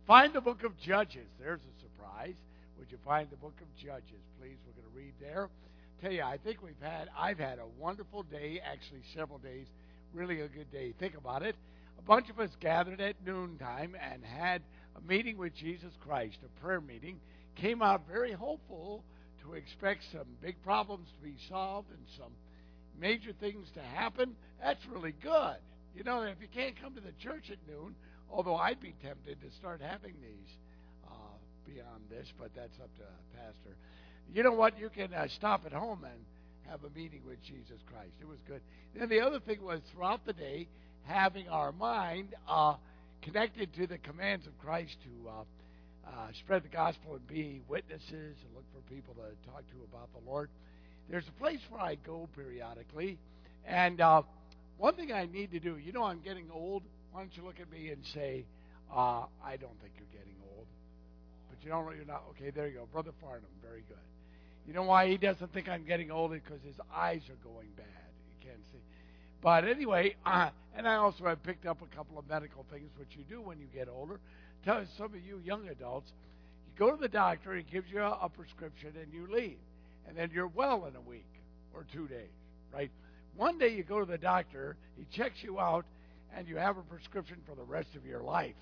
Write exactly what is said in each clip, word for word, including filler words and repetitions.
Find the book of Judges. There's a surprise. Would you find the book of Judges, please? We're going to read there. Tell you, I think we've had, I've had a wonderful day, actually several days, really a good day. Think about it. A bunch of us gathered at noontime and had a meeting with Jesus Christ, a prayer meeting. Came out very hopeful to expect some big problems to be solved and some major things to happen. That's really good. You know, if you can't come to the church at noon, although I'd be tempted to start having these uh, beyond this, but that's up to Pastor. You know what? You can uh, stop at home and have a meeting with Jesus Christ. It was good. Then the other thing was throughout the day, having our mind uh, connected to the commands of Christ to uh, uh, spread the gospel and be witnesses and look for people to talk to about the Lord. There's a place where I go periodically, and uh, one thing I need to do, you know I'm getting old. Why don't you look at me and say, uh, I don't think you're getting old. But you don't, you're not. Okay, there you go. Brother Farnham, very good. You know why he doesn't think I'm getting old? Because his eyes are going bad. You can't see. But anyway, uh, and I also have picked up a couple of medical things, which you do when you get older. Tell some of you young adults, you go to the doctor, he gives you a, a prescription, and you leave. And then you're well in a week or two days, right? One day you go to the doctor, he checks you out, and you have a prescription for the rest of your life.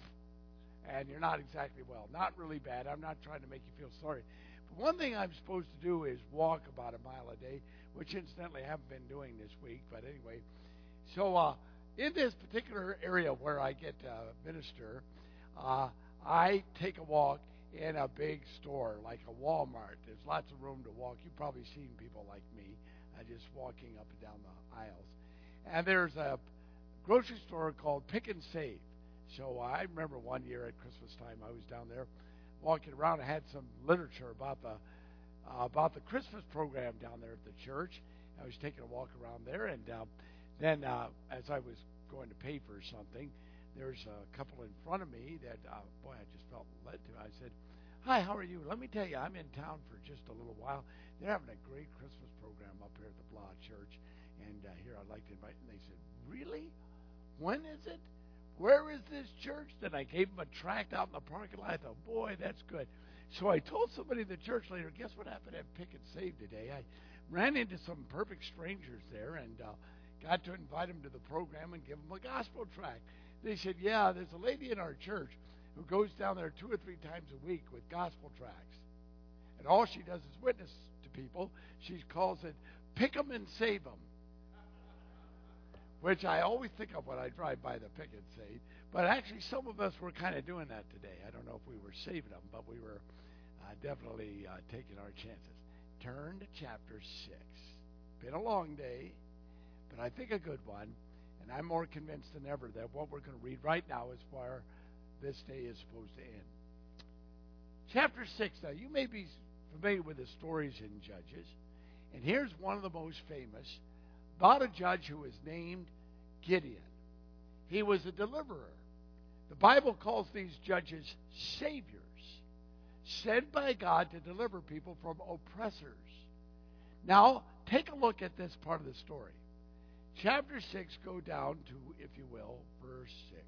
And you're not exactly well. Not really bad. I'm not trying to make you feel sorry. But one thing I'm supposed to do is walk about a mile a day, which incidentally I haven't been doing this week. But anyway, so uh, in this particular area where I get to uh, minister, uh, I take a walk in a big store like a Walmart. There's lots of room to walk. You've probably seen people like me uh, just walking up and down the aisles. And there's a grocery store called Pick and Save. So I remember one year at Christmas time I was down there walking around. I had some literature about the uh, about the Christmas program down there at the church. I was taking a walk around there, and uh, then uh, as I was going to pay for something, there's a couple in front of me that, uh, boy, I just felt led to. I said, hi, how are you? Let me tell you, I'm in town for just a little while. They're having a great Christmas program up here at the Blah Church, and uh, here I'd like to invite. And they said, really? When is it? Where is this church? Then I gave them a tract out in the parking lot. I thought, boy, that's good. So I told somebody in the church later, guess what happened at Pick and Save today? I ran into some perfect strangers there and uh, got to invite them to the program and give them a gospel tract. They said, yeah, there's a lady in our church who goes down there two or three times a week with gospel tracts. And all she does is witness to people. She calls it Pick 'em and Save 'em, which I always think of when I drive by the Pick and Save. But actually, some of us were kind of doing that today. I don't know if we were saving them, but we were uh, definitely uh, taking our chances. Turn to chapter six. Been a long day, but I think a good one. And I'm more convinced than ever that what we're going to read right now is where this day is supposed to end. Chapter six. Now, you may be familiar with the stories in Judges. And here's one of the most famous, about a judge who was named Gideon. He was a deliverer. The Bible calls these judges saviors, sent by God to deliver people from oppressors. Now, take a look at this part of the story. Chapter six, go down to, if you will, verse six.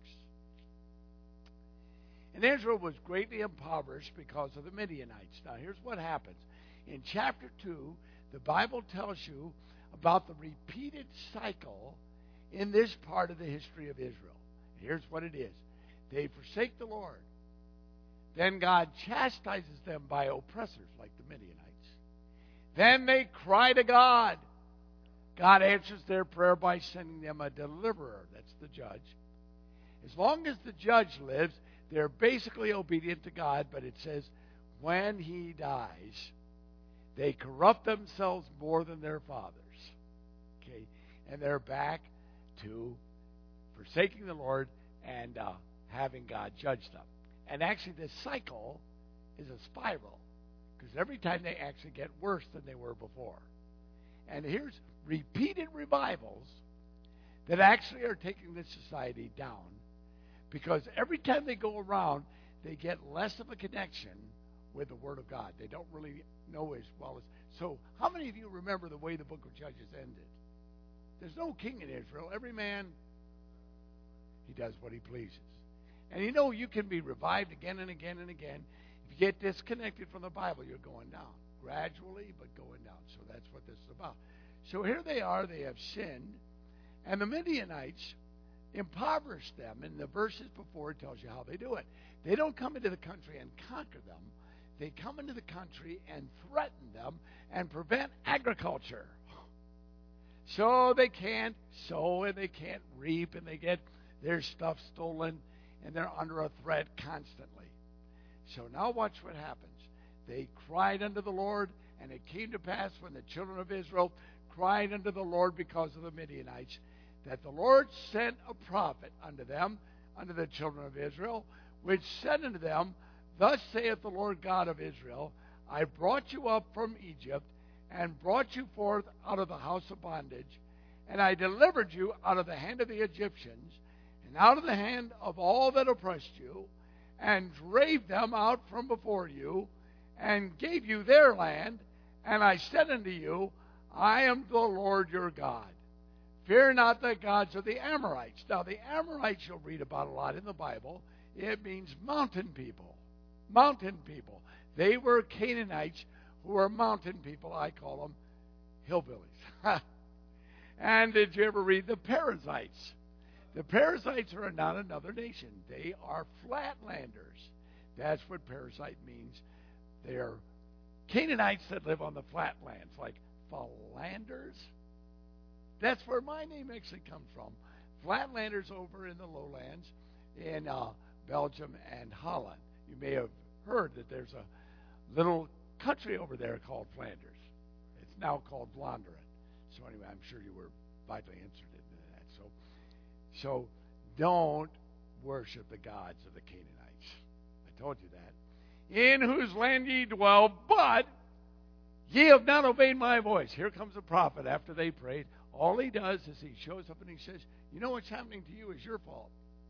And Israel was greatly impoverished because of the Midianites. Now, here's what happens. In chapter two, the Bible tells you about the repeated cycle in this part of the history of Israel. Here's what it is. They forsake the Lord. Then God chastises them by oppressors like the Midianites. Then they cry to God. God answers their prayer by sending them a deliverer. That's the judge. As long as the judge lives, they're basically obedient to God, but it says when he dies, they corrupt themselves more than their fathers. Okay, and they're back to forsaking the Lord and uh, having God judge them. And actually, this cycle is a spiral, because every time they actually get worse than they were before. And here's repeated revivals that actually are taking this society down, because every time they go around, they get less of a connection with the Word of God. They don't really know as well as... So, how many of you remember the way the book of Judges ended? There's no king in Israel. Every man, he does what he pleases. And you know, you can be revived again and again and again. If you get disconnected from the Bible, you're going down. Gradually, but going down. So that's what this is about. So here they are. They have sinned. And the Midianites impoverished them. In the verses before, it tells you how they do it. They don't come into the country and conquer them. They come into the country and threaten them and prevent agriculture. So they can't sow and they can't reap and they get their stuff stolen and they're under a threat constantly. So now watch what happens. They cried unto the Lord, and it came to pass when the children of Israel cried unto the Lord because of the Midianites, that the Lord sent a prophet unto them, unto the children of Israel, which said unto them, Thus saith the Lord God of Israel, I brought you up from Egypt, and brought you forth out of the house of bondage, and I delivered you out of the hand of the Egyptians, and out of the hand of all that oppressed you, and drave them out from before you, and gave you their land, and I said unto you, I am the Lord your God. Fear not the gods of the Amorites. Now, the Amorites you'll read about a lot in the Bible. It means mountain people. Mountain people. They were Canaanites who were mountain people. I call them hillbillies. And did you ever read the Perizzites? The Perizzites are not another nation. They are flatlanders. That's what Perizzite means. They're Canaanites that live on the flatlands, like Flanders. That's where my name actually comes from. Flatlanders over in the lowlands in uh, Belgium and Holland. You may have heard that there's a little country over there called Flanders. It's now called Vlaanderen. So anyway, I'm sure you were vitally interested in that. So, so don't worship the gods of the Canaanites. I told you that. In whose land ye dwell, but ye have not obeyed my voice. Here comes the prophet after they prayed. All he does is he shows up and he says, you know what's happening to you is your fault.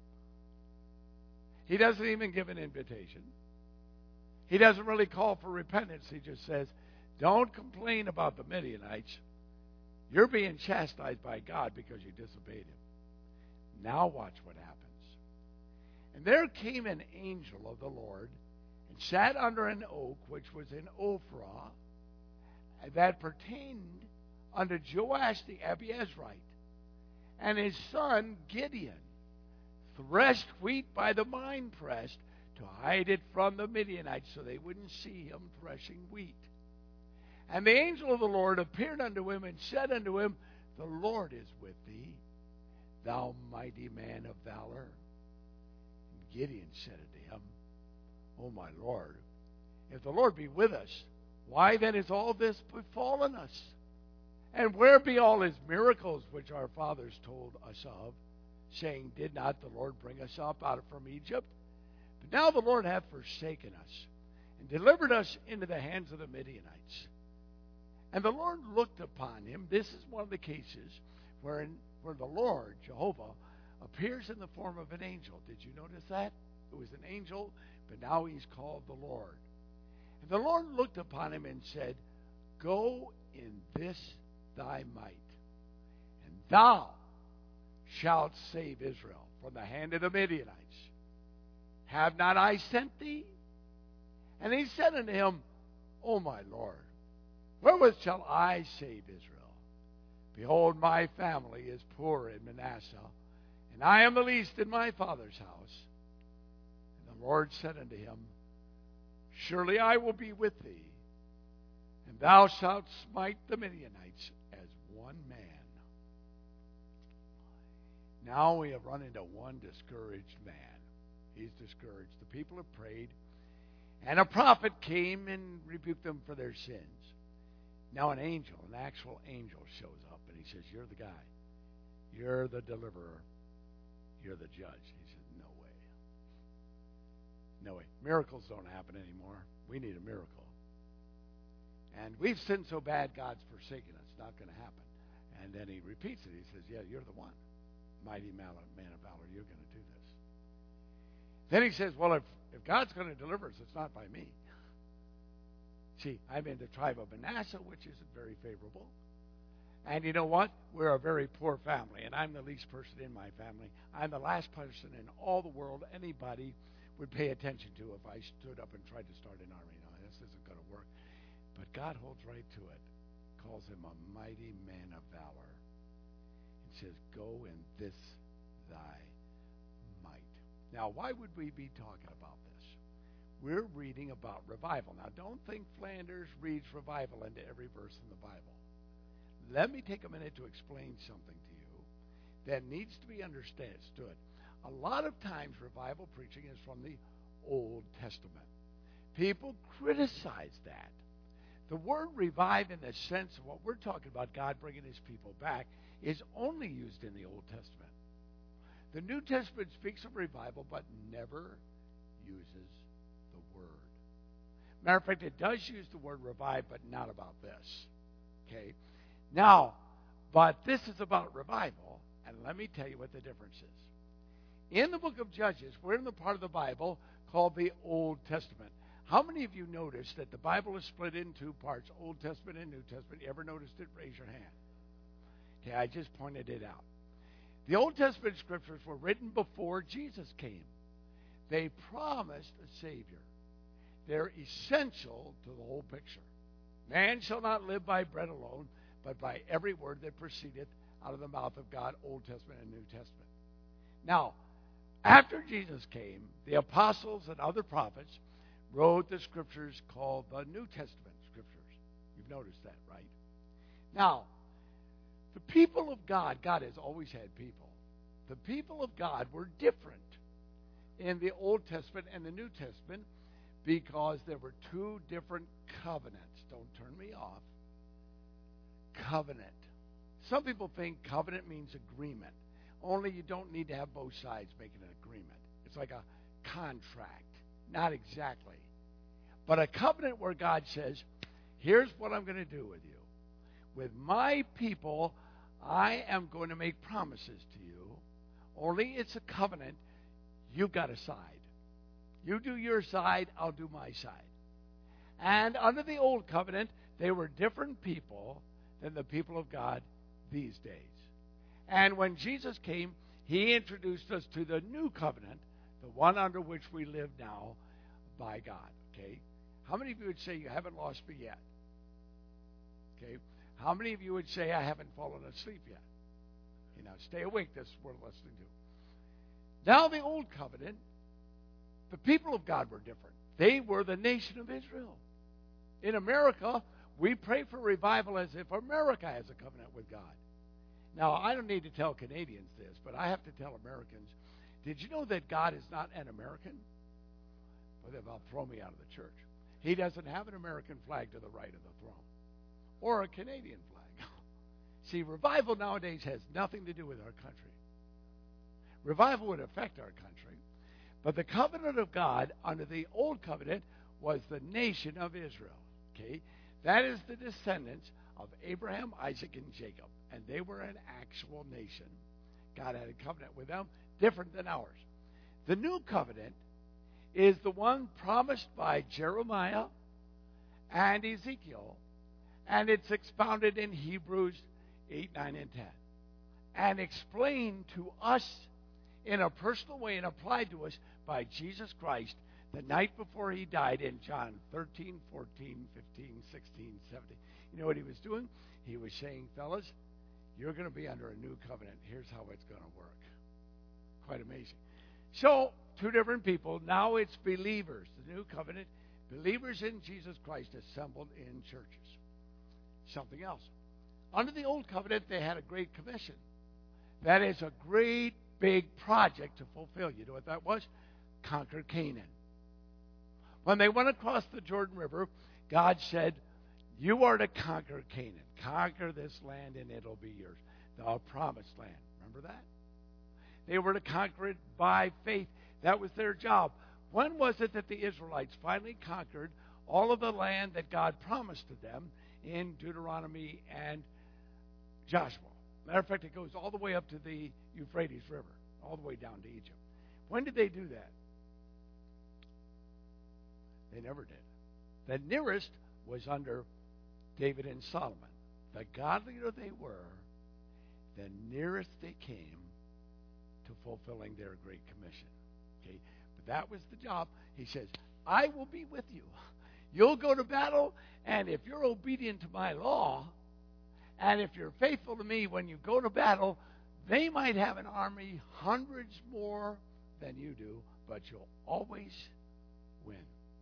He doesn't even give an invitation. He doesn't really call for repentance. He just says, don't complain about the Midianites. You're being chastised by God because you disobeyed him. Now watch what happens. And there came an angel of the Lord and sat under an oak which was in Ophrah, that pertained unto Joash the Abiezrite. And his son Gideon threshed wheat by the winepress to hide it from the Midianites so they wouldn't see him threshing wheat. And the angel of the Lord appeared unto him and said unto him, The Lord is with thee, thou mighty man of valor. And Gideon said unto him, O my Lord, if the Lord be with us, why then is all this befallen us? And where be all his miracles which our fathers told us of, saying, Did not the Lord bring us up out of from Egypt? But now the Lord hath forsaken us, and delivered us into the hands of the Midianites. And the Lord looked upon him. This is one of the cases where, where the Lord, Jehovah, appears in the form of an angel. Did you notice that? It was an angel, but now he's called the Lord. And the Lord looked upon him and said, Go in this thy might, and thou shalt save Israel from the hand of the Midianites. Have not I sent thee? And he said unto him, O my Lord, wherewith shall I save Israel? Behold, my family is poor in Manasseh, and I am the least in my father's house. And the Lord said unto him, Surely I will be with thee, and thou shalt smite the Midianites as one man. Now we have run into one discouraged man. He's discouraged. The people have prayed, and a prophet came and rebuked them for their sins. Now an angel, an actual angel, shows up, and he says, You're the guy. You're the deliverer. You're the judge. He says, No way. No way. Miracles don't happen anymore. We need a miracle. And we've sinned so bad, God's forsaken us. It's not going to happen. And then he repeats it. He says, Yeah, you're the one. Mighty man of valor, you're going to do this. Then he says, Well, if, if God's going to deliver us, it's not by me. See, I'm in the tribe of Manasseh, which isn't very favorable. And you know what? We're a very poor family, and I'm the least person in my family. I'm the last person in all the world anybody would pay attention to if I stood up and tried to start an army. No, this isn't going to work. But God holds right to it, calls him a mighty man of valor, and says, go in this thy might. Now, why would we be talking about this? We're reading about revival. Now, don't think Flanders reads revival into every verse in the Bible. Let me take a minute to explain something to you that needs to be understood. A lot of times revival preaching is from the Old Testament. People criticize that. The word revive in the sense of what we're talking about, God bringing his people back, is only used in the Old Testament. The New Testament speaks of revival but never uses the word. Matter of fact, it does use the word revive, but not about this. Okay? Now, but this is about revival, and let me tell you what the difference is. In the book of Judges, we're in the part of the Bible called the Old Testament. How many of you noticed that the Bible is split in two parts, Old Testament and New Testament? You ever noticed it? Raise your hand. Okay, I just pointed it out. The Old Testament scriptures were written before Jesus came. They promised a Savior. They're essential to the whole picture. Man shall not live by bread alone, but by every word that proceedeth out of the mouth of God, Old Testament and New Testament. Now, after Jesus came, the apostles and other prophets wrote the scriptures called the New Testament scriptures. You've noticed that, right? Now, the people of God, God has always had people. The people of God were different in the Old Testament and the New Testament because there were two different covenants. Don't turn me off. Covenant. Some people think covenant means agreement. Only you don't need to have both sides making an agreement. It's like a contract. Not exactly. But a covenant where God says, here's what I'm going to do with you. With my people, I am going to make promises to you. Only it's a covenant. You've got a side. You do your side, I'll do my side. And under the old covenant, they were different people than the people of God these days. And when Jesus came, he introduced us to the new covenant, the one under which we live now by God. Okay? How many of you would say you haven't lost me yet? Okay? How many of you would say I haven't fallen asleep yet? You know, stay awake. That's what we're listening to. Now the old covenant, the people of God were different. They were the nation of Israel. In America, we pray for revival as if America has a covenant with God. Now, I don't need to tell Canadians this, but I have to tell Americans, did you know that God is not an American? Well, they'll throw me out of the church. He doesn't have an American flag to the right of the throne or a Canadian flag. See, revival nowadays has nothing to do with our country. Revival would affect our country, but the covenant of God under the old covenant was the nation of Israel. Okay? That is the descendants of Abraham, Isaac, and Jacob. And they were an actual nation. God had a covenant with them, different than ours. The new covenant is the one promised by Jeremiah and Ezekiel, and it's expounded in Hebrews eight, nine, and ten, and explained to us in a personal way and applied to us by Jesus Christ the night before he died in John thirteen, fourteen, fifteen, sixteen, seventeen. You know what he was doing? He was saying, fellas, you're going to be under a new covenant. Here's how it's going to work. Quite amazing. So, two different people. Now it's believers. The new covenant, believers in Jesus Christ assembled in churches. Something else. Under the old covenant, they had a great commission. That is a great big project to fulfill. You know what that was? Conquer Canaan. When they went across the Jordan River, God said, you are to conquer Canaan. Conquer this land and it'll be yours. The promised land. Remember that? They were to conquer it by faith. That was their job. When was it that the Israelites finally conquered all of the land that God promised to them in Deuteronomy and Joshua? Matter of fact, it goes all the way up to the Euphrates River, all the way down to Egypt. When did they do that? They never did. The nearest was under David and Solomon, the godlier they were, the nearest they came to fulfilling their great commission. Okay, but that was the job. He says, I will be with you. You'll go to battle, and if you're obedient to my law, and if you're faithful to me when you go to battle, they might have an army hundreds more than you do, but you'll always win.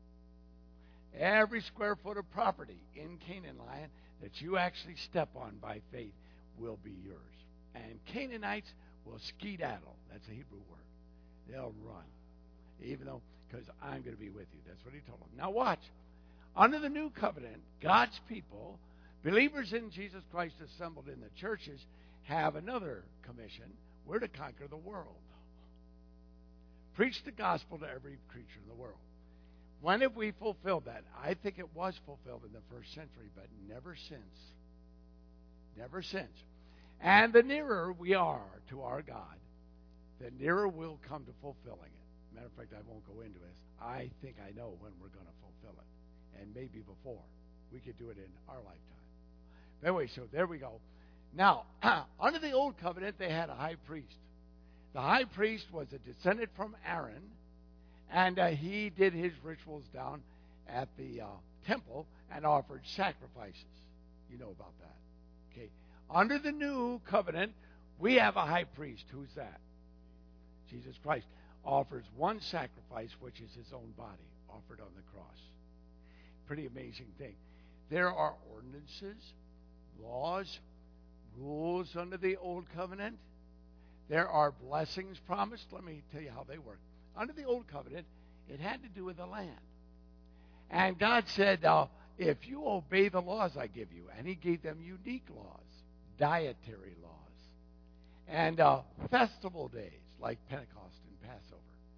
Every square foot of property in Canaan land that you actually step on by faith will be yours. And Canaanites will skedaddle. That's a Hebrew word. They'll run. Even though, because I'm going to be with you. That's what he told them. Now watch. Under the new covenant, God's people, believers in Jesus Christ assembled in the churches, have another commission. We're to conquer the world. Preach the gospel to every creature in the world. When have we fulfilled that? I think it was fulfilled in the first century, but never since. Never since. And the nearer we are to our God, the nearer we'll come to fulfilling it. Matter of fact, I won't go into this. I think I know when we're going to fulfill it. And maybe before. We could do it in our lifetime. Anyway, so there we go. Now, under the old covenant, they had a high priest. The high priest was a descendant from Aaron, and uh, he did his rituals down at the uh, temple and offered sacrifices. You know about that. Okay. Under the new covenant, we have a high priest. Who's that? Jesus Christ. Offers one sacrifice, which is his own body, offered on the cross. Pretty amazing thing. There are ordinances, laws, rules under the old covenant. There are blessings promised. Let me tell you how they work. Under the old covenant, it had to do with the land. And God said, uh, if you obey the laws I give you, and he gave them unique laws, dietary laws, and uh, festival days like Pentecost and Passover.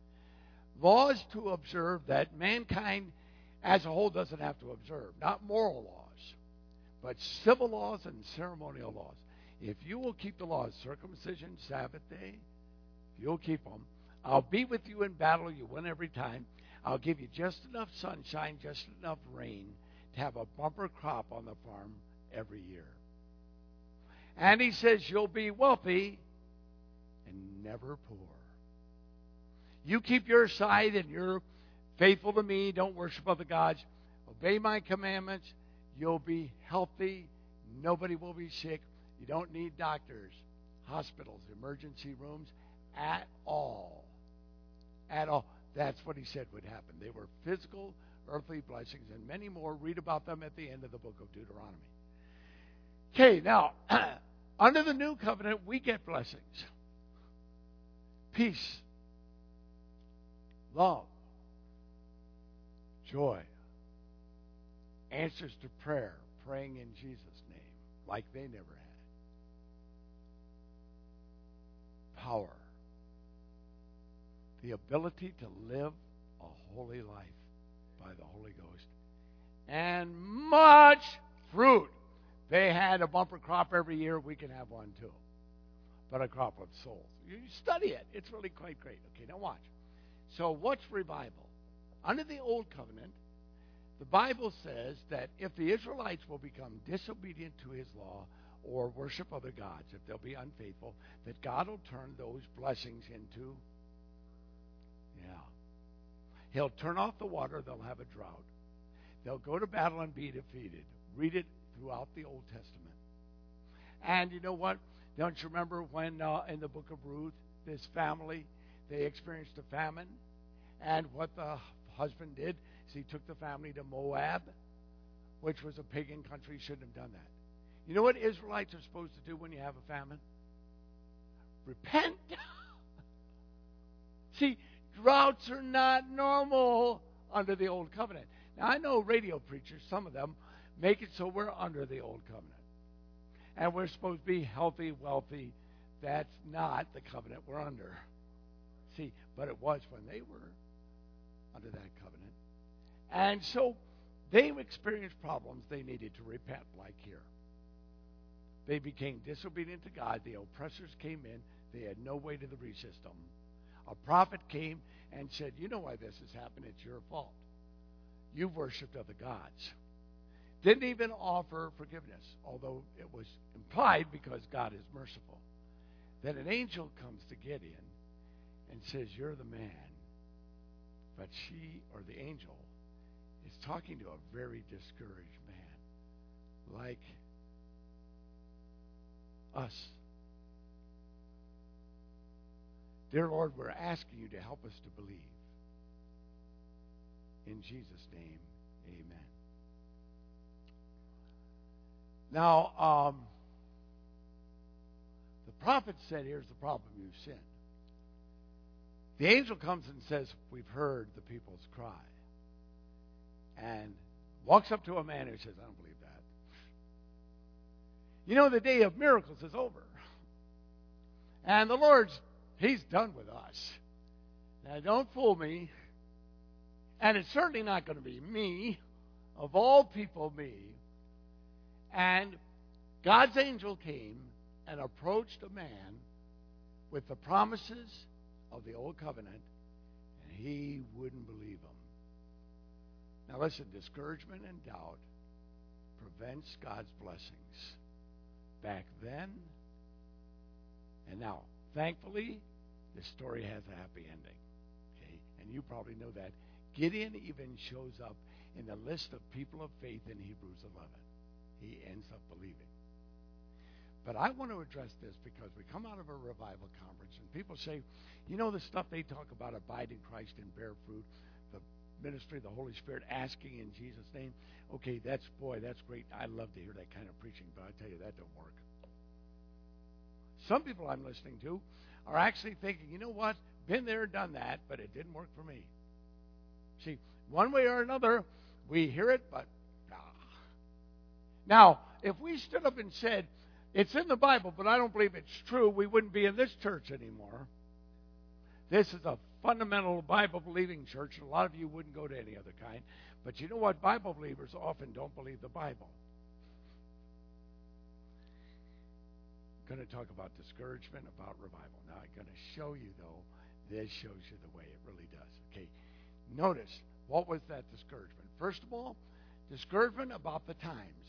Laws to observe that mankind as a whole doesn't have to observe. Not moral laws, but civil laws and ceremonial laws. If you will keep the laws, circumcision, Sabbath day, if you'll keep them, I'll be with you in battle. You win every time. I'll give you just enough sunshine, just enough rain to have a bumper crop on the farm every year. And he says you'll be wealthy and never poor. You keep your side and you're faithful to me. Don't worship other gods. Obey my commandments. You'll be healthy. Nobody will be sick. You don't need doctors, hospitals, emergency rooms at all. At all. That's what he said would happen. They were physical, earthly blessings, and many more. Read about them at the end of the book of Deuteronomy. Okay, now, under the new covenant, we get blessings. Peace, love, joy, answers to prayer, praying in Jesus' name, like they never had. Power, the ability to live a holy life by the Holy Ghost, and much fruit. They had a bumper crop every year. We can have one too, but a crop of souls. You study it. It's really quite great. Okay, now watch. So what's revival? Under the Old Covenant, the Bible says that if the Israelites will become disobedient to his law or worship other gods, if they'll be unfaithful, that God will turn those blessings into, yeah. He'll turn off the water. They'll have a drought. They'll go to battle and be defeated. Read it throughout the Old Testament. And you know what? Don't you remember when uh, in the book of Ruth, this family, they experienced a famine? And what the husband did is he took the family to Moab, which was a pagan country. He shouldn't have done that. You know what Israelites are supposed to do when you have a famine? Repent. See, droughts are not normal under the Old Covenant. Now, I know radio preachers, some of them, make it so we're under the Old Covenant. And we're supposed to be healthy, wealthy. That's not the covenant we're under. See, but it was when they were under that covenant. And so they experienced problems. They needed to repent, like here. They became disobedient to God. The oppressors came in. They had no way to resist them. A prophet came and said, you know why this has happened? It's your fault. You've worshipped other gods. didn't even offer forgiveness, although it was implied because God is merciful. Then an angel comes to Gideon and says, "You're the man." But she, or the angel, is talking to a very discouraged man, like us. Dear Lord, we're asking you to help us to believe. In Jesus' name, amen. Now, um, the prophet said, here's the problem, you've sinned. The angel comes and says, we've heard the people's cry. And walks up to a man who says, I don't believe that. You know, the day of miracles is over. And the Lord's, He's done with us. Now, don't fool me. And it's certainly not going to be me, of all people, me. And God's angel came and approached a man with the promises of the old covenant, and he wouldn't believe them. Now listen, discouragement and doubt prevents God's blessings. Back then and now. Thankfully, this story has a happy ending. Okay? And you probably know that. Gideon even shows up in the list of people of faith in Hebrews eleven. He ends up believing. But I want to address this because we come out of a revival conference and people say, you know the stuff they talk about, abide in Christ and bear fruit, the ministry of the Holy Spirit, asking in Jesus' name. Okay, that's, boy, that's great. I love to hear that kind of preaching, but I tell you, that don't work. Some people I'm listening to are actually thinking, you know what, been there, done that, but it didn't work for me. See, one way or another, we hear it, but nah. Now, if we stood up and said, it's in the Bible, but I don't believe it's true, we wouldn't be in this church anymore. This is a fundamental Bible-believing church, and a lot of you wouldn't go to any other kind. But you know what? Bible believers often don't believe the Bible. I'm going to talk about discouragement, about revival. Now, I'm going to show you, though, this shows you the way it really does. Okay, notice, what was that discouragement? First of all, discouragement about the times.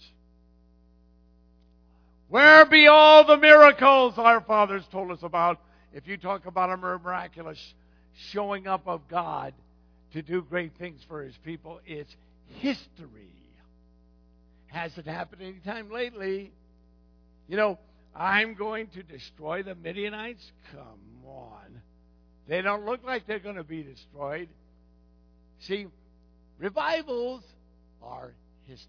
Where be all the miracles our fathers told us about? If you talk about a miraculous showing up of God to do great things for His people, it's history. Hasn't happened any time lately. You know, I'm going to destroy the Midianites? Come on. They don't look like they're going to be destroyed. See, revivals are history.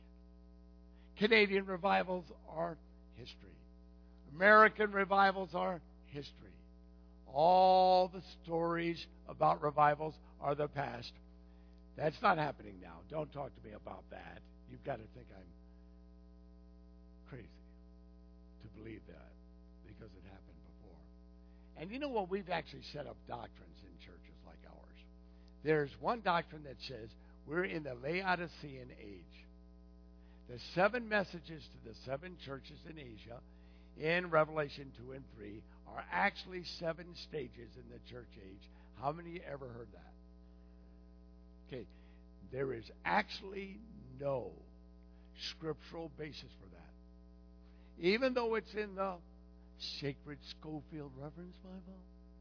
Canadian revivals are history. American revivals are history. All the stories about revivals are the past. That's not happening now. Don't talk to me about that. You've got to think I'm crazy to believe that because it happened before. And you know what? We've actually set up doctrines in churches like ours. There's one doctrine that says we're in the Laodicean age. The seven messages to the seven churches in Asia in Revelation two and three are actually seven stages in the church age. How many ever heard that? Okay, there is actually no scriptural basis for that. Even though it's in the Sacred Schofield Reference Bible.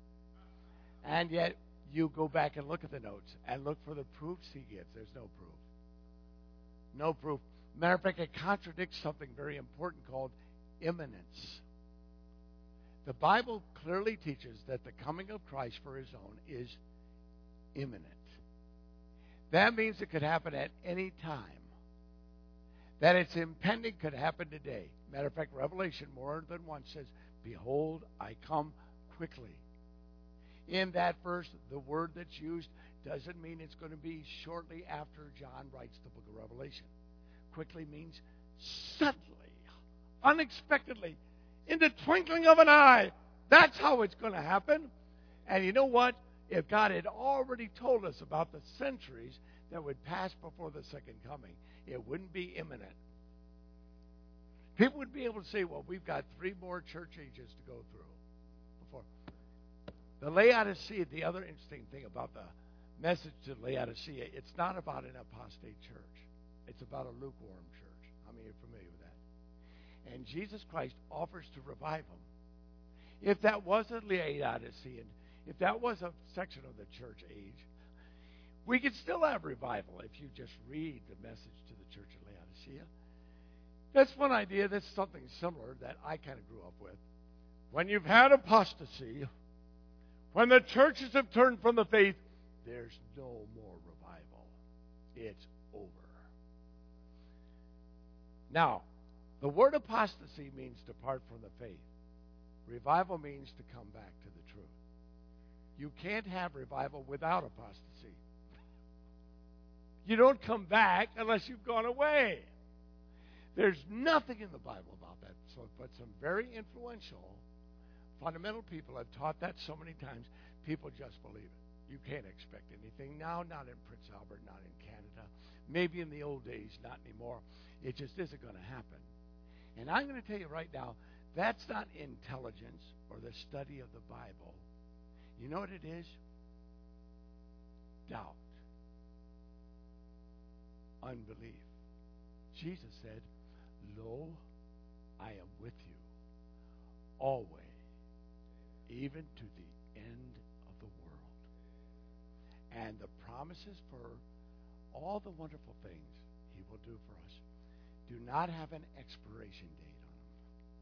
And yet, you go back and look at the notes and look for the proofs he gives. There's no proof. No proof. Matter of fact, it contradicts something very important called imminence. The Bible clearly teaches that the coming of Christ for His own is imminent. That means it could happen at any time. That it's impending could happen today. Matter of fact, Revelation more than once says, behold, I come quickly. In that verse, the word that's used doesn't mean it's going to be shortly after John writes the book of Revelation. Quickly means suddenly, unexpectedly, in the twinkling of an eye. That's how it's going to happen. And you know what? If God had already told us about the centuries that would pass before the second coming, it wouldn't be imminent. People would be able to say, well, we've got three more church ages to go through before. The Laodicea, the other interesting thing about the message to Laodicea, it's not about an apostate church. It's about a lukewarm church. How many are familiar with that? And Jesus Christ offers to revive them. If that was a Laodicean, if that was a section of the church age, we could still have revival if you just read the message to the church of Laodicea. That's one idea. That's something similar that I kind of grew up with. When you've had apostasy, when the churches have turned from the faith, there's no more revival. It's over. Now, the word apostasy means depart from the faith. Revival means to come back to the truth. You can't have revival without apostasy. You don't come back unless you've gone away. There's nothing in the Bible about that. So, but some very influential, fundamental people have taught that so many times, people just believe it. You can't expect anything now, not in Prince Albert, not in Canada. Maybe in the old days, not anymore. It just isn't going to happen. And I'm going to tell you right now, that's not intelligence or the study of the Bible. You know what it is? Doubt. Unbelief. Jesus said, "Lo, I am with you always, even to the end of the world." And the promises for all the wonderful things He will do for us do not have an expiration date on them.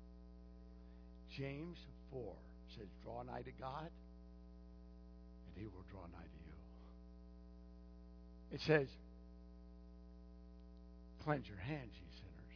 James four says, "Draw nigh to God, and He will draw nigh to you." It says, "Cleanse your hands, ye sinners.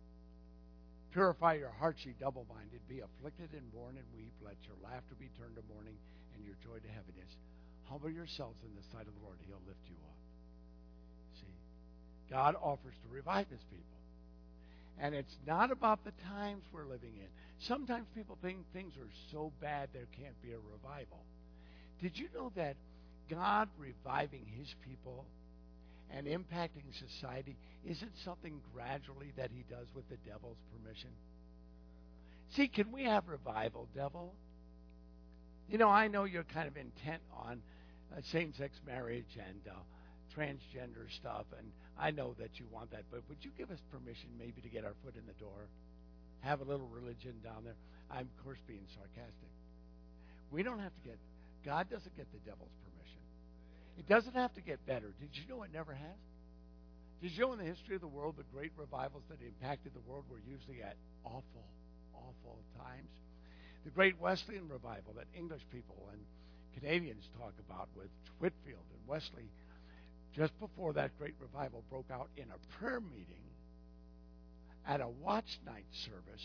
Purify your hearts, ye double-minded. Be afflicted and mourn and weep. Let your laughter be turned to mourning and your joy to heaviness. Humble yourselves in the sight of the Lord. He'll lift you up." See, God offers to revive His people. And it's not about the times we're living in. Sometimes people think things are so bad there can't be a revival. Did you know that God reviving His people and impacting society isn't something gradually that He does with the devil's permission? See, can we have revival, devil? You know, I know you're kind of intent on uh, same-sex marriage and uh, transgender stuff, and I know that you want that, but would you give us permission maybe to get our foot in the door? Have a little religion down there? I'm, of course, being sarcastic. We don't have to get, God doesn't get the devil's permission. It doesn't have to get better. Did you know it never has? Did you know in the history of the world, the great revivals that impacted the world were usually at awful, awful times? The great Wesleyan revival that English people and Canadians talk about with Whitfield and Wesley, just before that great revival broke out in a prayer meeting at a watch night service,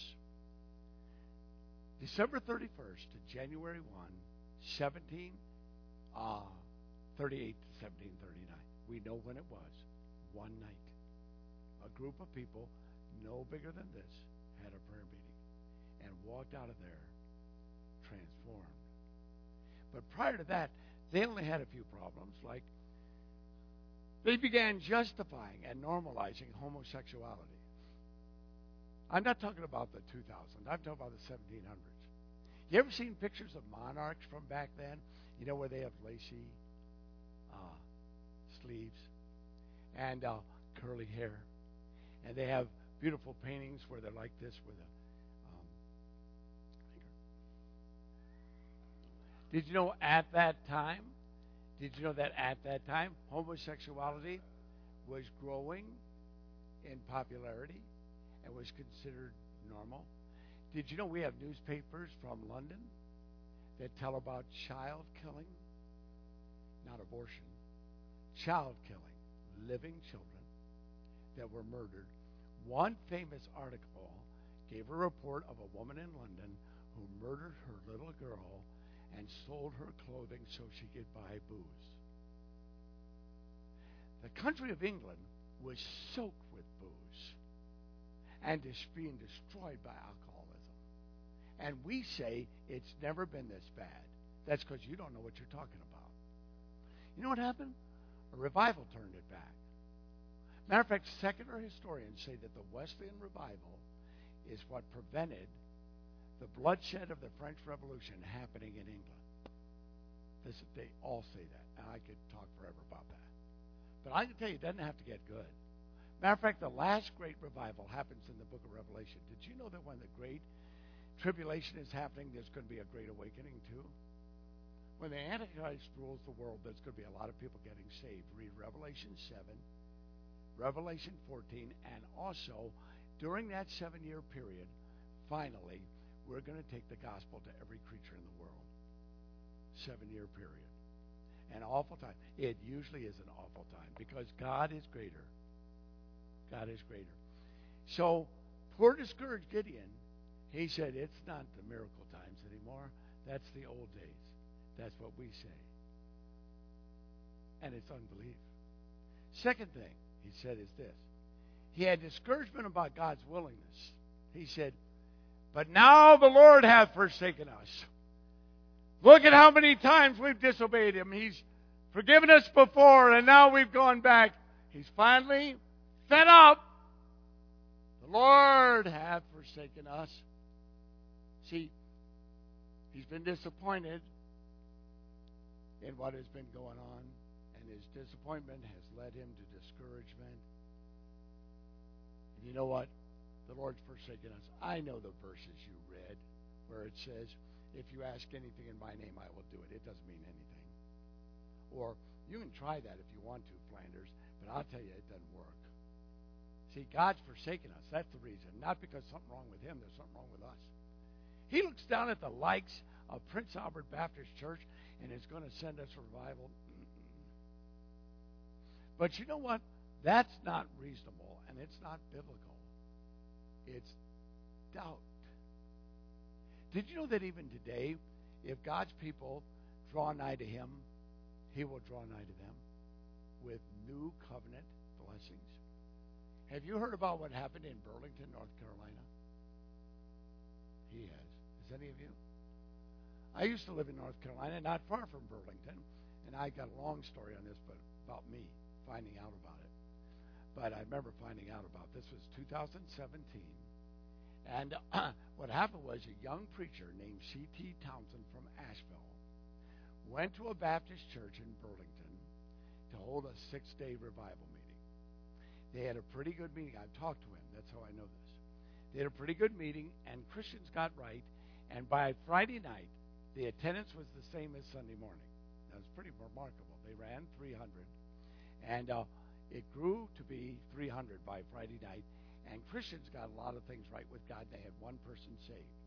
December thirty-first to January first, seventeen thirty-eight to seventeen thirty-nine. We know when it was. One night. A group of people, no bigger than this, had a prayer meeting and walked out of there transformed. But prior to that, they only had a few problems, like they began justifying and normalizing homosexuality. I'm not talking about the two thousands. I'm talking about the seventeen hundreds. You ever seen pictures of monarchs from back then? You know, where they have lacy uh, sleeves and uh, curly hair. And they have beautiful paintings where they're like this with a um, finger. Did you know at that time, Did you know that at that time, homosexuality was growing in popularity and was considered normal? Did you know we have newspapers from London that tell about child killing? Not abortion. Child killing. Living children that were murdered. One famous article gave a report of a woman in London who murdered her little girl and sold her clothing so she could buy booze. The country of England was soaked with booze and is being destroyed by alcoholism. And we say it's never been this bad. That's because you don't know what you're talking about. You know what happened? A revival turned it back. Matter of fact, secular historians say that the Wesleyan revival is what prevented the bloodshed of the French Revolution happening in England. This, they all say that, and I could talk forever about that. But I can tell you, it doesn't have to get good. Matter of fact, the last great revival happens in the book of Revelation. Did you know that when the great tribulation is happening, there's going to be a great awakening too? When the Antichrist rules the world, there's going to be a lot of people getting saved. Read Revelation seven, Revelation fourteen, and also during that seven-year period, finally, we're going to take the gospel to every creature in the world. Seven-year period. An awful time. It usually is an awful time because God is greater. God is greater. So, poor discouraged Gideon, he said, it's not the miracle times anymore. That's the old days. That's what we say. And it's unbelief. Second thing he said is this. He had discouragement about God's willingness. He said, but now the Lord hath forsaken us. Look at how many times we've disobeyed him. He's forgiven us before, and now we've gone back. He's finally fed up. The Lord hath forsaken us. See, he's been disappointed in what has been going on, and his disappointment has led him to discouragement. And you know what? The Lord's forsaken us. I know the verses you read where it says, if you ask anything in my name, I will do it. It doesn't mean anything. Or, you can try that if you want to, Flanders, but I'll tell you, it doesn't work. See, God's forsaken us. That's the reason. Not because something wrong with him. There's something wrong with us. He looks down at the likes of Prince Albert Baptist Church and is going to send us a revival. But you know what? That's not reasonable, and it's not biblical. It's doubt. Did you know that even today, if God's people draw nigh to him, he will draw nigh to them with new covenant blessings? Have you heard about what happened in Burlington, North Carolina? He has. Has any of you? I used to live in North Carolina, not far from Burlington, and I got a long story on this, but about me finding out about it. But I remember finding out about this. This was two thousand seventeen. And uh, what happened was a young preacher named C T Townsend from Asheville went to a Baptist church in Burlington to hold a six-day revival meeting. They had a pretty good meeting. I've talked to him. That's how I know this. They had a pretty good meeting, and Christians got right. And by Friday night, the attendance was the same as Sunday morning. That was pretty remarkable. They ran three hundred. And uh, it grew to be three hundred by Friday night. And Christians got a lot of things right with God. They had one person saved.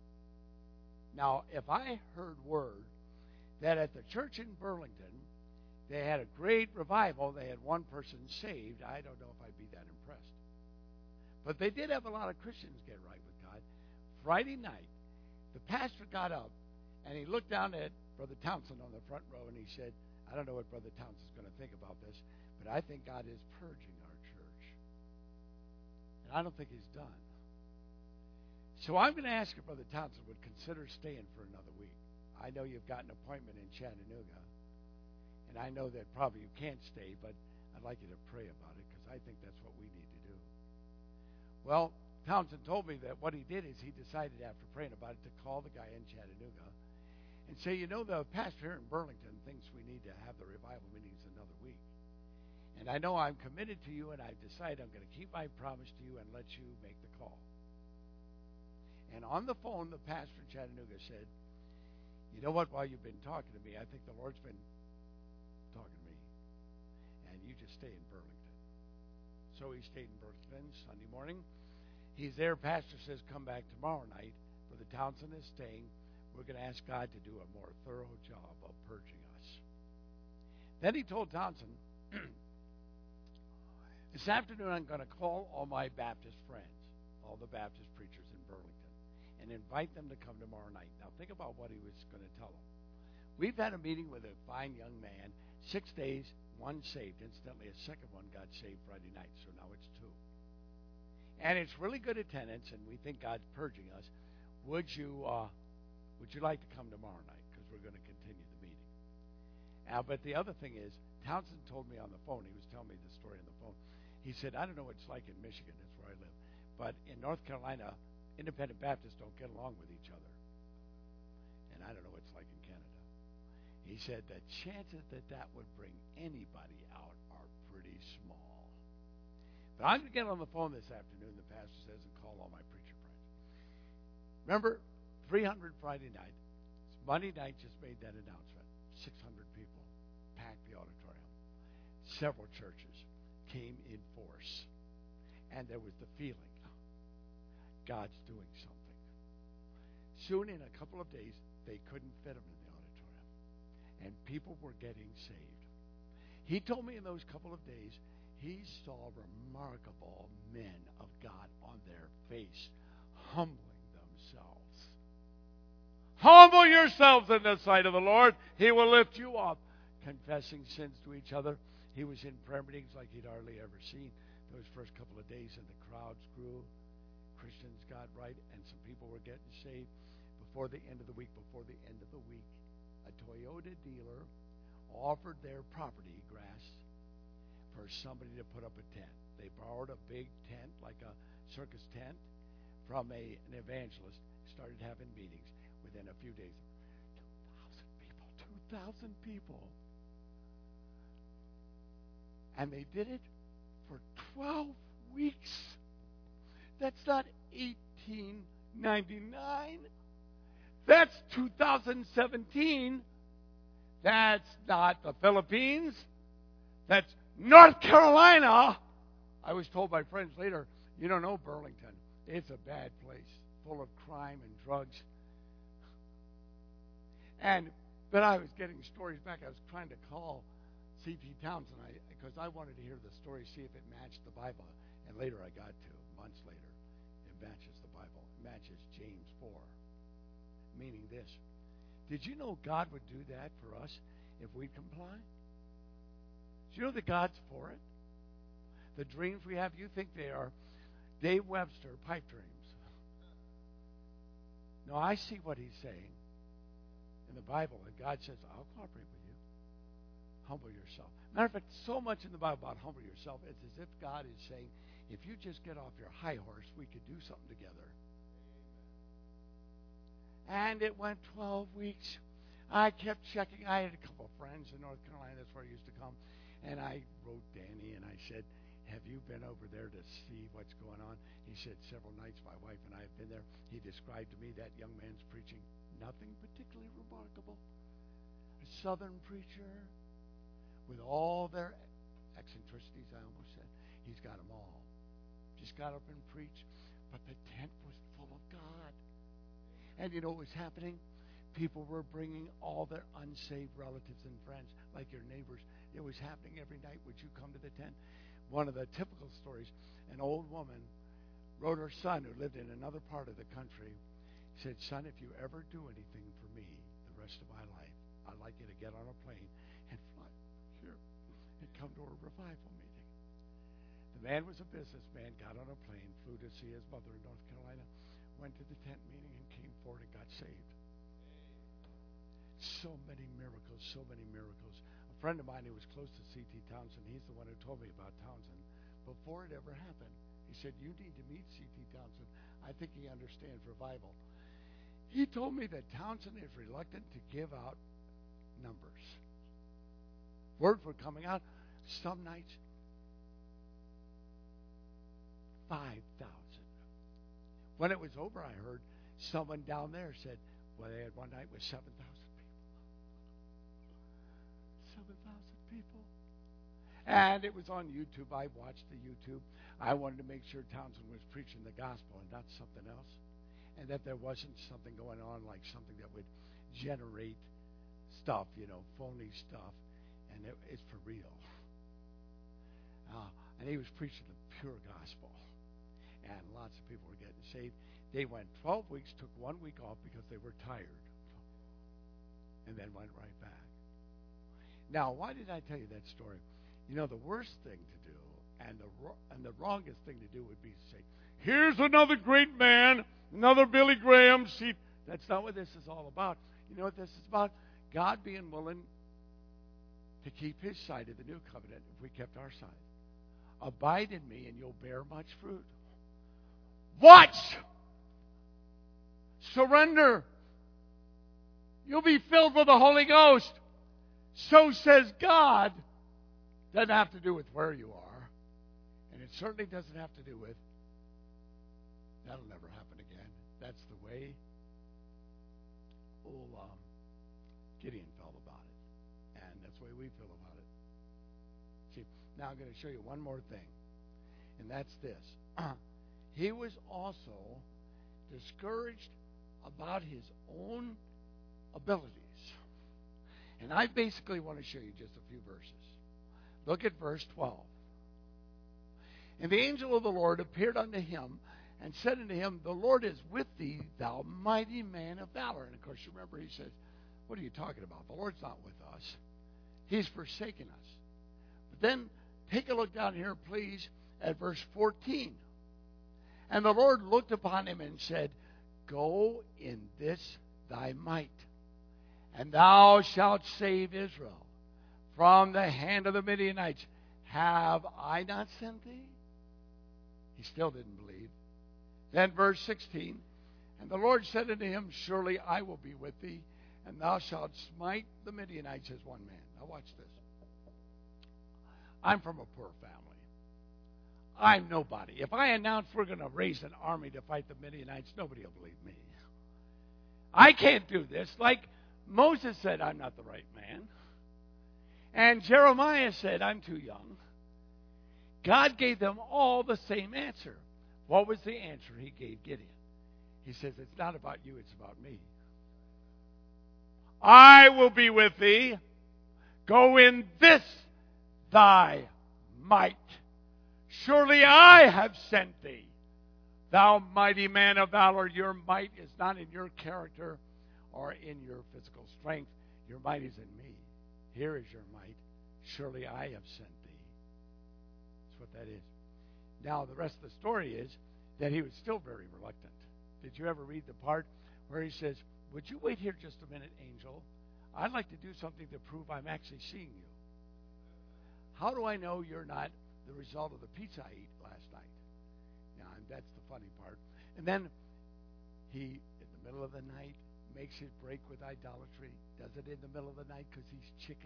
Now, if I heard word that at the church in Burlington, they had a great revival, they had one person saved, I don't know if I'd be that impressed. But they did have a lot of Christians get right with God. Friday night, the pastor got up, and he looked down at Brother Townsend on the front row, and he said, I don't know what Brother Townsend's going to think about this, but I think God is purging our church. And I don't think he's done. So I'm going to ask if Brother Townsend would consider staying for another week. I know you've got an appointment in Chattanooga, and I know that probably you can't stay, but I'd like you to pray about it because I think that's what we need to do. Well, Townsend told me that what he did is he decided after praying about it to call the guy in Chattanooga and say, you know, the pastor here in Burlington thinks we need to have the revival meetings another week. And I know I'm committed to you, and I've decided I'm going to keep my promise to you and let you make the call. And on the phone, the pastor in Chattanooga said, you know what, while you've been talking to me, I think the Lord's been talking to me. And you just stay in Burlington. So he stayed in Burlington Sunday morning. He's there. Pastor says, come back tomorrow night. Brother Townsend is staying. We're going to ask God to do a more thorough job of purging us. Then he told Townsend, this afternoon I'm going to call all my Baptist friends, all the Baptist preachers in Burlington, and invite them to come tomorrow night. Now think about what he was going to tell them. We've had a meeting with a fine young man, six days, one saved. Incidentally, a second one got saved Friday night, so now it's two. And it's really good attendance, and we think God's purging us. Would you uh, would you like to come tomorrow night? Because we're going to continue the meeting. Now, but the other thing is, Townsend told me on the phone, he was telling me the story on the phone. He said, I don't know what it's like in Michigan, that's where I live, but in North Carolina, independent Baptists don't get along with each other. And I don't know what it's like in Canada. He said the chances that that would bring anybody out are pretty small. But I'm going to get on the phone this afternoon, the pastor says, and call all my preacher friends. Remember, three hundred Friday night. Monday night just made that announcement. six hundred people packed the auditorium. Several churches came in force. And there was the feeling, God's doing something. Soon, in a couple of days, they couldn't fit him in the auditorium. And people were getting saved. He told me in those couple of days, he saw remarkable men of God on their face, humbling themselves. Humble yourselves in the sight of the Lord. He will lift you up. Confessing sins to each other. He was in prayer meetings like he'd hardly ever seen those first couple of days, and the crowds grew. Christians got right, and some people were getting saved. Before the end of the week, before the end of the week, a Toyota dealer offered their property grass for somebody to put up a tent. They borrowed a big tent, like a circus tent, from a, an evangelist. Started having meetings within a few days. two thousand people. two thousand people. And they did it for twelve weeks. That's not eighteen ninety-nine. That's two thousand seventeen. That's not the Philippines. That's North Carolina. I was told by friends later, you don't know Burlington. It's a bad place, full of crime and drugs. And but I was getting stories back. I was trying to call C T Townsend I, because I wanted to hear the story, see if it matched the Bible. And later I got to, months later, it matches the Bible. It matches James four. Meaning this. Did you know God would do that for us if we'd comply? Do you know that God's for it? The dreams we have, you think they are Dave Webster pipe dreams. No, I see what he's saying in the Bible, and God says, I'll cooperate with you. Humble yourself. Matter of fact, so much in the Bible about humble yourself, it's as if God is saying, if you just get off your high horse, we could do something together. And it went twelve weeks. I kept checking. I had a couple of friends in North Carolina. That's where I used to come. And I wrote Danny, and I said, have you been over there to see what's going on? He said, several nights my wife and I have been there. He described to me that young man's preaching nothing particularly remarkable. A southern preacher with all their eccentricities, I almost said. He's got them all. Just got up and preached. But the tent was full of God. And you know what was happening? People were bringing all their unsaved relatives and friends, like your neighbors. It was happening every night. Would you come to the tent? One of the typical stories, an old woman wrote her son, who lived in another part of the country, said, son, if you ever do anything for me the rest of my life, I'd like you to get on a plane and fly here and come to a revival meeting. The man was a businessman, got on a plane, flew to see his mother in North Carolina, went to the tent meeting and came forward and got saved. So many miracles, so many miracles. A friend of mine who was close to C T Townsend, he's the one who told me about Townsend. Before it ever happened, he said, you need to meet C T Townsend. I think he understands revival. He told me that Townsend is reluctant to give out numbers. Words were coming out. Some nights, five thousand. When it was over, I heard someone down there said, well, they had one night with seven thousand people. seven thousand people. And it was on YouTube. I watched the YouTube. I wanted to make sure Townsend was preaching the gospel and not something else. And that there wasn't something going on like something that would generate stuff, you know, phony stuff. And it, it's for real. Uh, and he was preaching the pure gospel. And lots of people were getting saved. They went twelve weeks, took one week off because they were tired. And then went right back. Now, why did I tell you that story? You know, the worst thing to do and the and the wrongest thing to do would be to say, here's another great man, another Billy Graham. See, that's not what this is all about. You know what this is about? God being willing to keep his side of the new covenant if we kept our side. Abide in me and you'll bear much fruit. Watch! Surrender. You'll be filled with the Holy Ghost. So says God. Doesn't have to do with where you are. And it certainly doesn't have to do with, that'll never happen again. That's the way old um, Gideon felt about it. And that's the way we feel about it. See, now I'm going to show you one more thing. And that's this. He was also discouraged about his own abilities. And I basically want to show you just a few verses. Look at verse twelve. And the angel of the Lord appeared unto him and said unto him, The Lord is with thee, thou mighty man of valor. And of course, you remember he said, what are you talking about? The Lord's not with us. He's forsaken us. But then take a look down here, please, at verse fourteen. And the Lord looked upon him and said, Go in this thy might, and thou shalt save Israel from the hand of the Midianites. Have I not sent thee? He still didn't believe. Then verse sixteen, And the Lord said unto him, Surely I will be with thee, and thou shalt smite the Midianites as one man. Now watch this. I'm from a poor family. I'm nobody. If I announce we're going to raise an army to fight the Midianites, nobody will believe me. I can't do this. Like Moses said, I'm not the right man. And Jeremiah said, I'm too young. God gave them all the same answer. What was the answer he gave Gideon? He says, it's not about you, it's about me. I will be with thee. Go in this thy might. Surely I have sent thee. Thou mighty man of valor, your might is not in your character or in your physical strength. Your might is in me. Here is your might. Surely I have sent thee. That's what that is. Now, the rest of the story is that he was still very reluctant. Did you ever read the part where he says, would you wait here just a minute, angel? I'd like to do something to prove I'm actually seeing you. How do I know you're not the result of the pizza I ate last night? Now, that's the funny part. And then he, in the middle of the night, makes his break with idolatry. Does it in the middle of the night because he's chicken.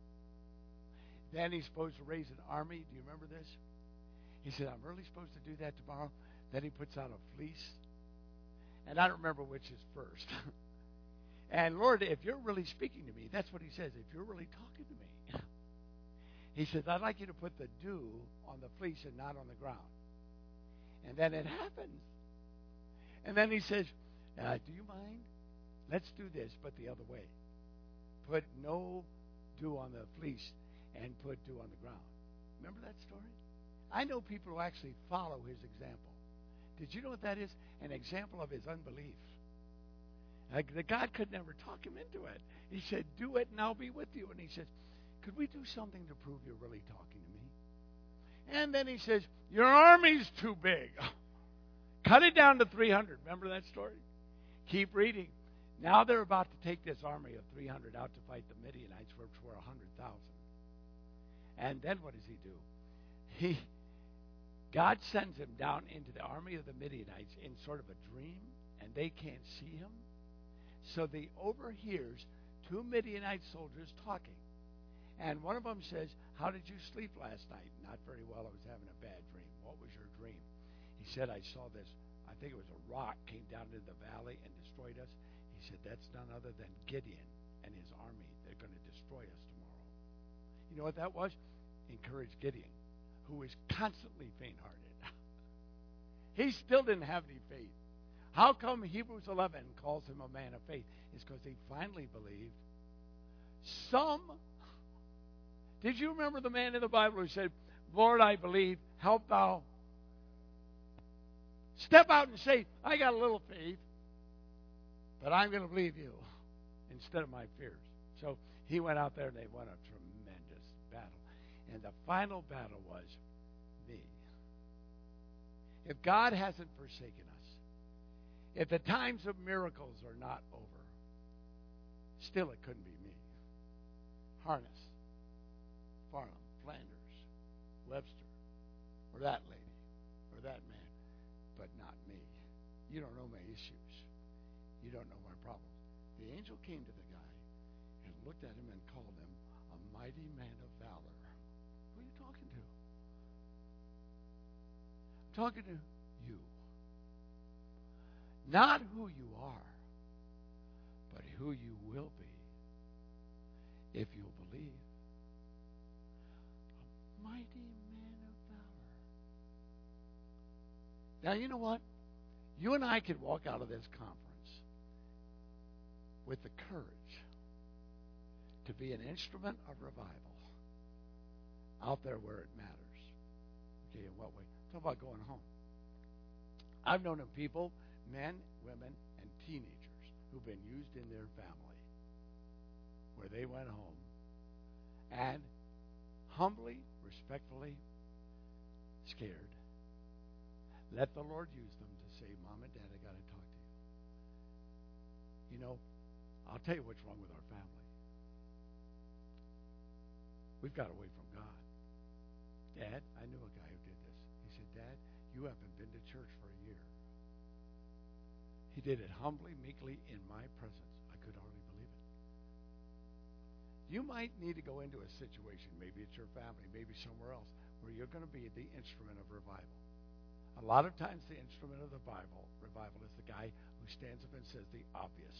Then he's supposed to raise an army. Do you remember this? He said, I'm really supposed to do that tomorrow. Then he puts out a fleece. And I don't remember which is first. And Lord, if you're really speaking to me, that's what he says. If you're really talking to me. He says, I'd like you to put the dew on the fleece and not on the ground. And then it happens. And then he says, uh, do you mind? Let's do this, but the other way. Put no dew on the fleece and put dew on the ground. Remember that story? I know people who actually follow his example. Did you know what that is? An example of his unbelief. Like the God could never talk him into it. He said, do it and I'll be with you. And he says, could we do something to prove you're really talking to me? And then he says, your army's too big. Cut it down to three hundred. Remember that story? Keep reading. Now they're about to take this army of three hundred out to fight the Midianites, which were one hundred thousand. And then what does he do? He, God sends him down into the army of the Midianites in sort of a dream, and they can't see him. So they overhears two Midianite soldiers talking. And one of them says, how did you sleep last night? Not very well. I was having a bad dream. What was your dream? He said, I saw this, I think it was a rock came down into the valley and destroyed us. He said, that's none other than Gideon and his army. They're going to destroy us tomorrow. You know what that was? Encourage Gideon, who was constantly faint-hearted. He still didn't have any faith. How come Hebrews eleven calls him a man of faith? It's because he finally believed. Some, did you remember the man in the Bible who said, Lord, I believe, help thou? Step out and say, I got a little faith, but I'm going to believe you instead of my fears. So he went out there and they won a tremendous battle. And the final battle was me. If God hasn't forsaken us, if the times of miracles are not over, still it couldn't be me. Harness, Farnham, Flanders, Webster, or that lady, or that man, but not me. You don't know my issues. You don't know my problems. The angel came to the guy and looked at him and called him a mighty man of valor. Who are you talking to? talking to you. Not who you are, but who you will be if you'll believe. A mighty man of valor. Now, you know what? You and I could walk out of this conference with the courage to be an instrument of revival out there where it matters. Okay, in what way? Talk about going home. I've known of people, men, women, and teenagers who've been used in their family where they went home and humbly, respectfully, scared, let the Lord use them to say, Mom and Dad, I got to talk to you. You know, I'll tell you what's wrong with our family. We've got away from God. Dad, I knew a guy who did this. He said, Dad, you haven't been to church for a year. He did it humbly, meekly, in my presence. I could hardly believe it. You might need to go into a situation, maybe it's your family, maybe somewhere else, where you're going to be the instrument of revival. A lot of times the instrument of the Bible, revival is the guy who stands up and says the obvious.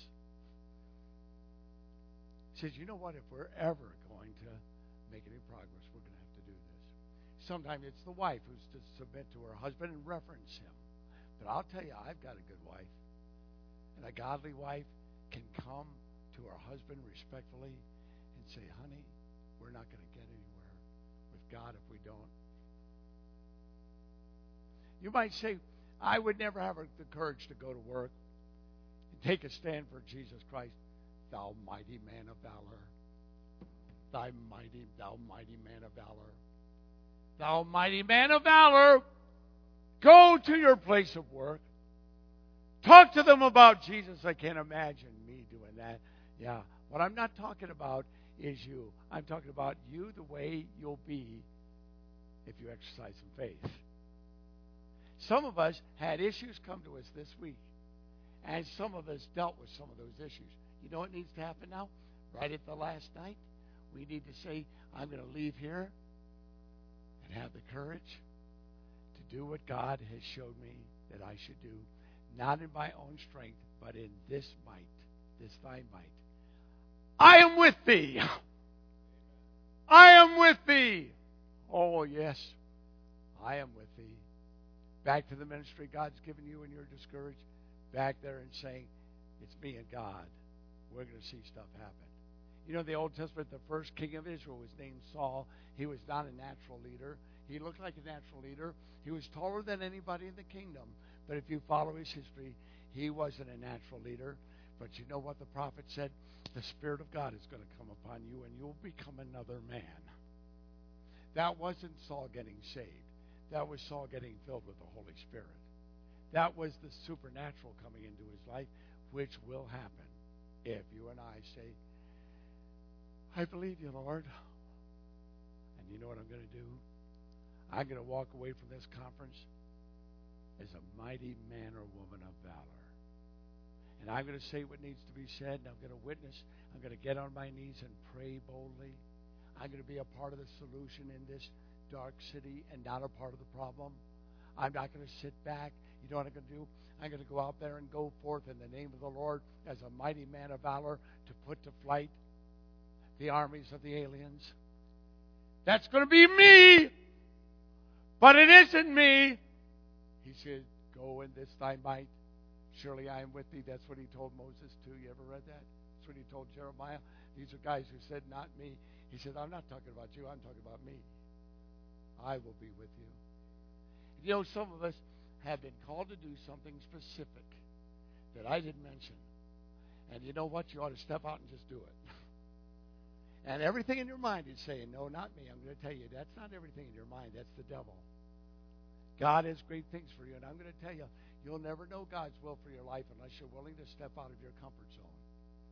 He says, you know what, if we're ever going to make any progress, we're going to have to do this. Sometimes it's the wife who's to submit to her husband and reverence him. But I'll tell you, I've got a good wife. And a godly wife can come to her husband respectfully and say, honey, we're not going to get anywhere with God if we don't. You might say, I would never have the courage to go to work and take a stand for Jesus Christ. Thou mighty man of valor. Thy mighty, thou mighty man of valor. Thou mighty man of valor. Go to your place of work. Talk to them about Jesus. I can't imagine me doing that. Yeah. What I'm not talking about is you. I'm talking about you the way you'll be if you exercise some faith. Some of us had issues come to us this week, and some of us dealt with some of those issues. You know what needs to happen now? Right at the last night, we need to say, I'm going to leave here and have the courage to do what God has showed me that I should do, not in my own strength, but in this might, this thy might. I am with thee. I am with thee. Oh, yes, I am with thee. Back to the ministry God's given you and you're discouraged. Back there and saying, it's me and God. We're going to see stuff happen. You know, the Old Testament, the first king of Israel was named Saul. He was not a natural leader. He looked like a natural leader. He was taller than anybody in the kingdom. But if you follow his history, he wasn't a natural leader. But you know what the prophet said? The Spirit of God is going to come upon you and you'll become another man. That wasn't Saul getting saved. That was Saul getting filled with the Holy Spirit. That was the supernatural coming into his life, which will happen if you and I say, I believe you, Lord. And you know what I'm going to do? I'm going to walk away from this conference as a mighty man or woman of valor. And I'm going to say what needs to be said, and I'm going to witness. I'm going to get on my knees and pray boldly. I'm going to be a part of the solution in this dark city and not a part of the problem. I'm not going to sit back. You know what I'm going to do? I'm going to go out there and go forth in the name of the Lord as a mighty man of valor to put to flight the armies of the aliens. That's going to be me. But it isn't me. He said, go in this thy might. Surely I am with thee. That's what he told Moses too. You ever read that? That's what he told Jeremiah. These are guys who said, not me. He said, I'm not talking about you. I'm talking about me. I will be with you. You know, some of us have been called to do something specific that I didn't mention. And you know what? You ought to step out and just do it. And everything in your mind is saying, no, not me. I'm going to tell you, that's not everything in your mind. That's the devil. God has great things for you. And I'm going to tell you, you'll never know God's will for your life unless you're willing to step out of your comfort zone.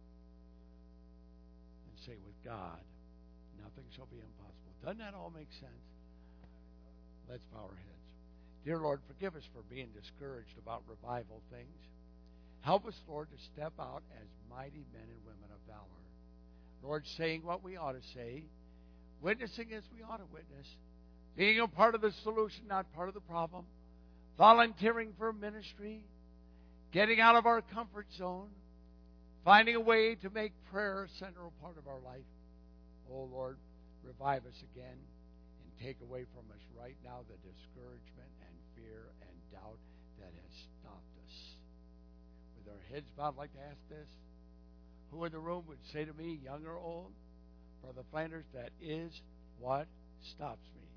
And say, with God, nothing shall be impossible. Doesn't that all make sense? Let's bow our heads. Dear Lord, forgive us for being discouraged about revival things. Help us, Lord, to step out as mighty men and women of valor. Lord, saying what we ought to say, witnessing as we ought to witness, being a part of the solution, not part of the problem. volunteering for ministry, getting out of our comfort zone, finding a way to make prayer a central part of our life. Oh, Lord, revive us again and take away from us right now the discouragement and fear and doubt that has stopped us. With our heads bowed, I'd like to ask this. Who in the room would say to me, young or old, Brother Flanders, that is what stops me?